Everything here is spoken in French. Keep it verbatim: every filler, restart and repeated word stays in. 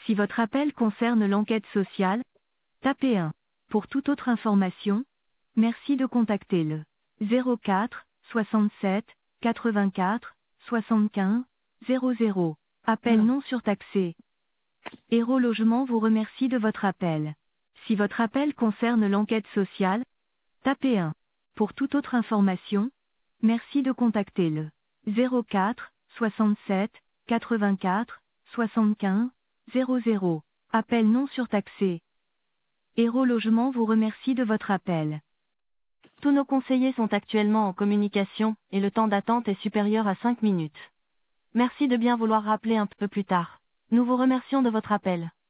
Si votre appel concerne l'enquête sociale, tapez un. Pour toute autre information, merci de contacter le zéro quatre soixante-sept quatre-vingt-quatre soixante-quinze zéro zéro. Appel Non. non surtaxé. Héros Logement vous remercie de votre appel. Si votre appel concerne l'enquête sociale, tapez un. Pour toute autre information, merci de contacter le zéro quatre soixante-sept quatre-vingt-quatre soixante-quinze zéro zéro. Appel non surtaxé. Héros Logement vous remercie de votre appel. Tous nos conseillers sont actuellement en communication, et le temps d'attente est supérieur à cinq minutes. Merci de bien vouloir rappeler un peu plus tard. Nous vous remercions de votre appel.